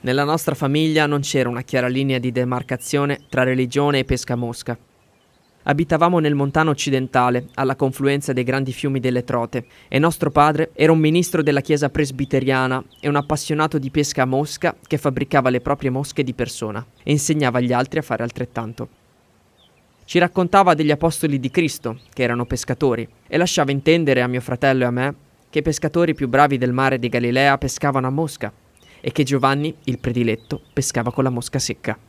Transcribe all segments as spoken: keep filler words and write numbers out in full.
Nella nostra famiglia non c'era una chiara linea di demarcazione tra religione e pesca a mosca. Abitavamo nel montano occidentale, alla confluenza dei grandi fiumi delle Trote, e nostro padre era un ministro della chiesa presbiteriana e un appassionato di pesca a mosca che fabbricava le proprie mosche di persona e insegnava agli altri a fare altrettanto. Ci raccontava degli apostoli di Cristo, che erano pescatori, e lasciava intendere a mio fratello e a me che i pescatori più bravi del mare di Galilea pescavano a mosca e che Giovanni, il prediletto, pescava con la mosca secca.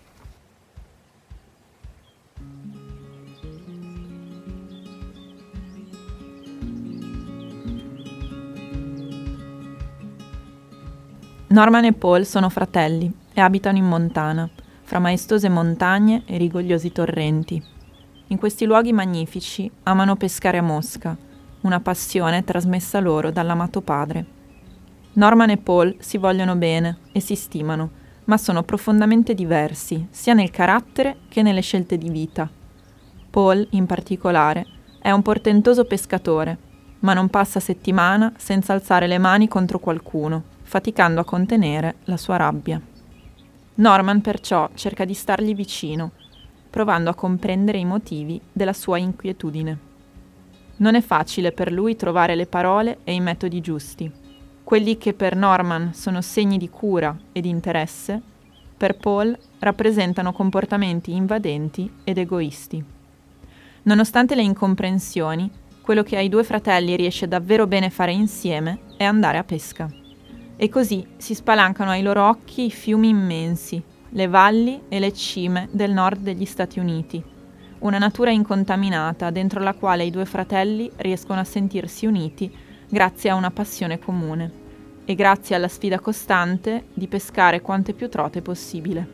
Norman e Paul sono fratelli e abitano in Montana, fra maestose montagne e rigogliosi torrenti. In questi luoghi magnifici amano pescare a mosca, una passione trasmessa loro dall'amato padre. Norman e Paul si vogliono bene e si stimano, ma sono profondamente diversi, sia nel carattere che nelle scelte di vita. Paul, in particolare, è un portentoso pescatore, ma non passa settimana senza alzare le mani contro qualcuno, faticando a contenere la sua rabbia. Norman perciò cerca di stargli vicino, provando a comprendere i motivi della sua inquietudine. Non è facile per lui trovare le parole e i metodi giusti. Quelli che per Norman sono segni di cura e di interesse, per Paul rappresentano comportamenti invadenti ed egoisti. Nonostante le incomprensioni, quello che ai due fratelli riesce davvero bene fare insieme è andare a pesca. E così si spalancano ai loro occhi i fiumi immensi, le valli e le cime del nord degli Stati Uniti, una natura incontaminata dentro la quale i due fratelli riescono a sentirsi uniti grazie a una passione comune e grazie alla sfida costante di pescare quante più trote possibile.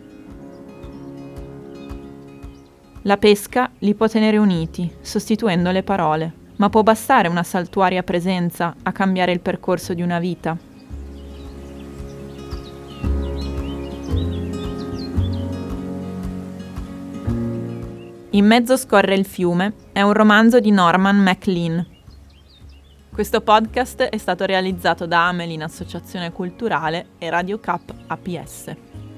La pesca li può tenere uniti, sostituendo le parole, ma può bastare una saltuaria presenza a cambiare il percorso di una vita? In mezzo scorre il fiume è un romanzo di Norman MacLean. Questo podcast è stato realizzato da Amel in associazione culturale e Radio Cap A P S.